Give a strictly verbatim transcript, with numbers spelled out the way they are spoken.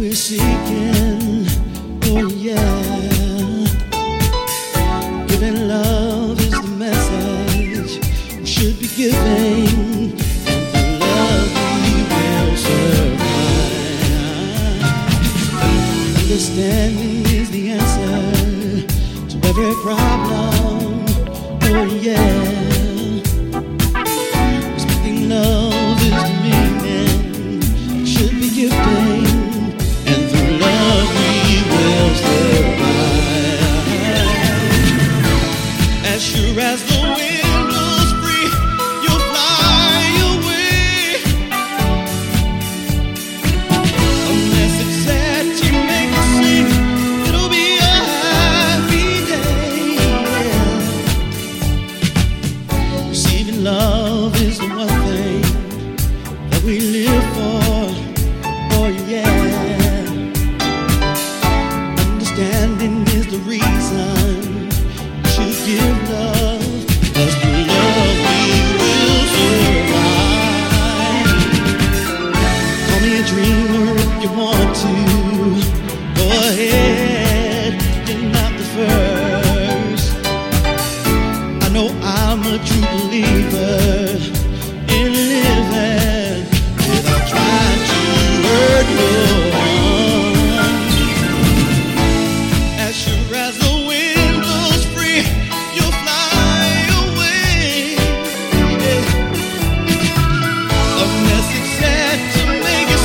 we're seeking, oh yeah. Giving love is the message we should be giving, and through love we will survive. Understanding is the answer to every problem, oh yeah. Respecting love is the meaning we should be giving, and through love we will survive. As sure as the wind blows free, you'll fly away. A message set to make you sing, it'll be a happy day. Receiving love is the one thing that we live for, oh yeah. Understanding is the reason to give love, 'cause through love we will survive. Call me a dreamer if you want to, go ahead, you're not the first. I know I'm a true believer,